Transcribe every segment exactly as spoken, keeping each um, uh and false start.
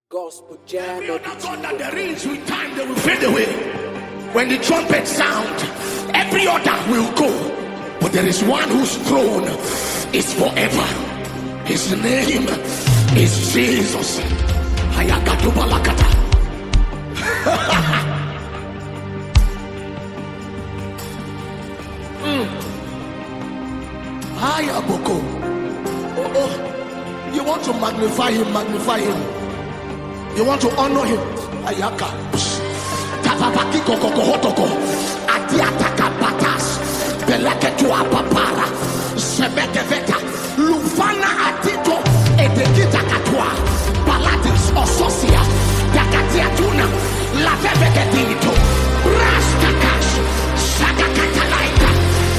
Gospel jam. Every other God that there is, with time they will fade away. When the trumpet sound, every other will go. But there is one whose throne is forever. His name is Jesus. Hayakatubalakata. mm. Hayaboko. Oh, oh. You want to magnify him, magnify him. You want to honor him. Ayaka. Tapapaki kokokohotoko. Atiataka patas. Beleketua papara. Sebekeveta. Lufana atito. Edekita katwa. Palatis ososia. Takatiatuna. Lavebeketito. Rastakash. Sagakatalaita.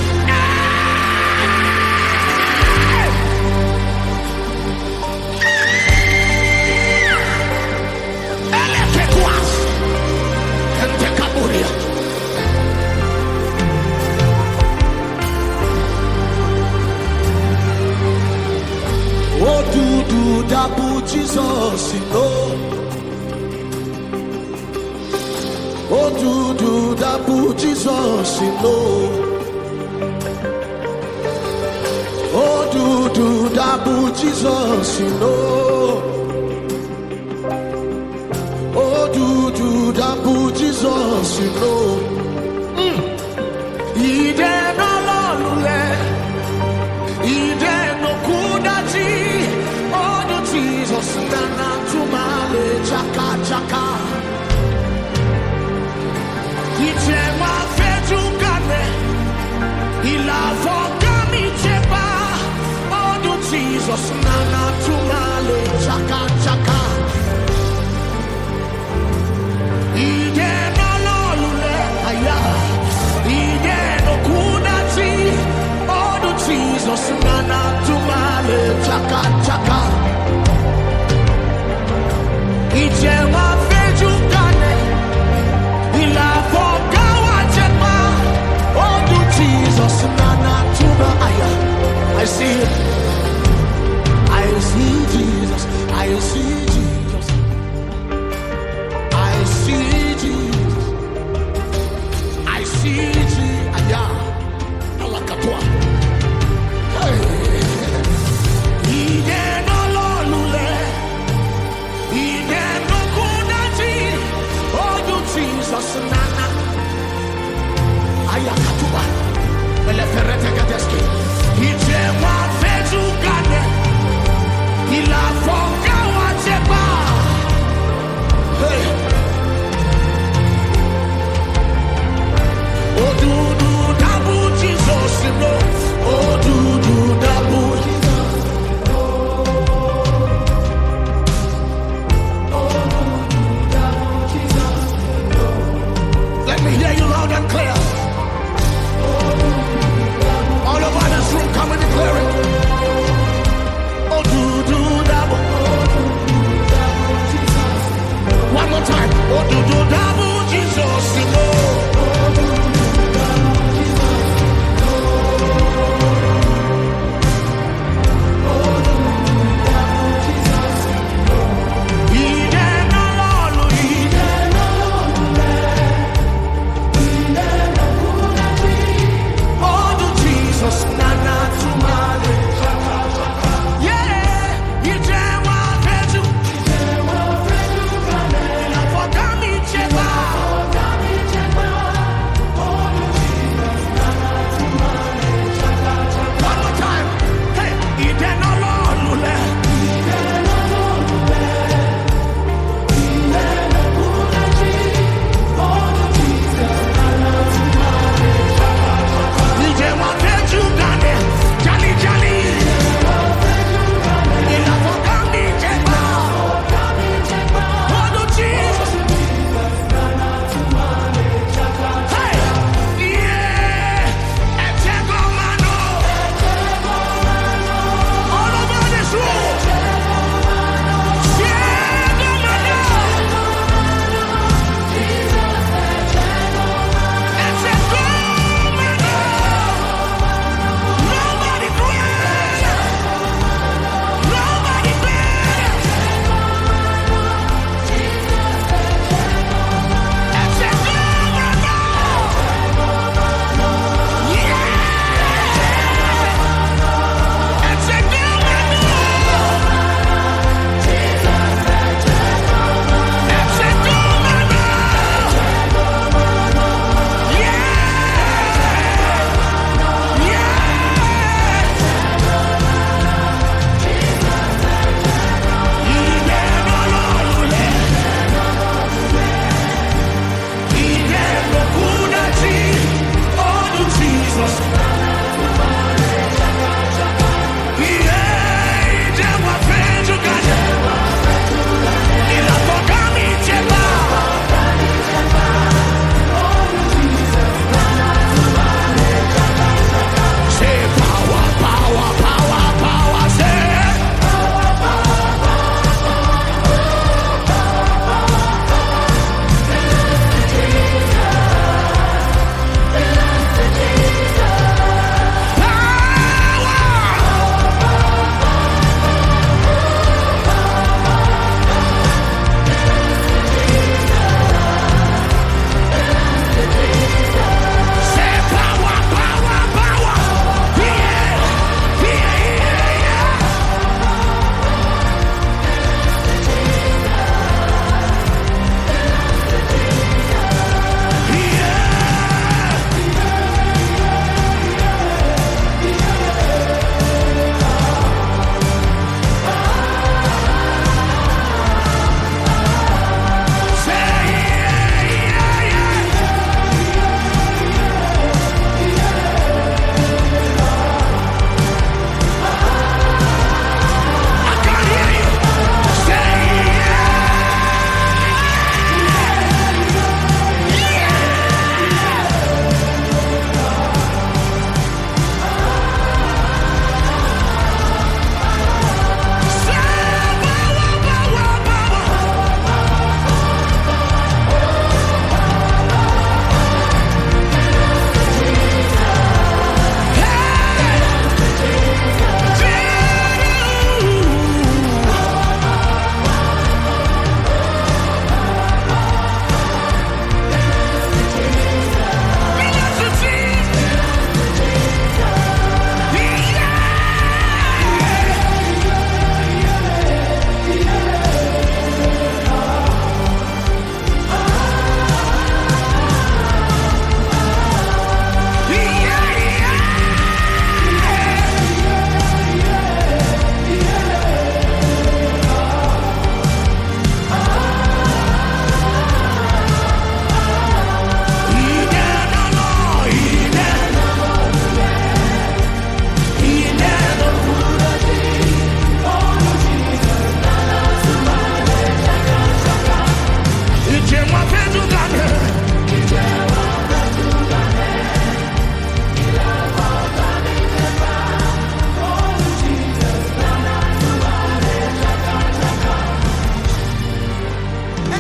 Oh, do do double Jesus, no. Oh, do do double Jesus, no. Oh, do do double Jesus, no. Oh, do do double Jesus, no. Ide no lolule, ide no kudaji. Jesus, nana tumale chaka chaka. Iche ma fetu kane, ila fogami cheba. Oh, Jesus, nana tumale chaka chaka. Ide no lolule aya, ide no kudachi. Oh, Jesus, nana tumale chaka chaka. Ijewa feju kane, ila fogawa jema. Oh, do Jesus, nana tuna aya. I see it. I see Jesus. I see Jesus. I see Jesus. I see Jesus. Aya, alakatwa. Hey. Jesus, nana, ayakatuba, eleferete gadeski. Ije wa feju gane, ila foga wa jeba. Hey, oh do do dabu Jesus, no. Oh do do dabu Jesus. Hear you loud and clear. All over this room, come and declare it. Oh, do do double.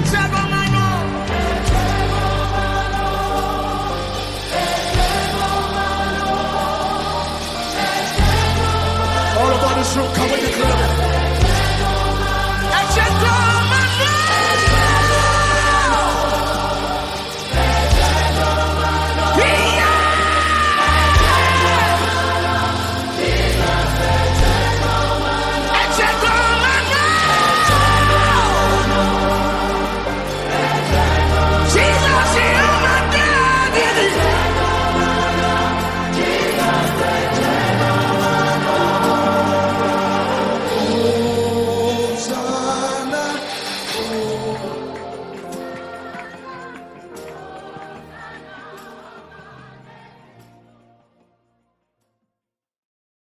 All about this room, come on.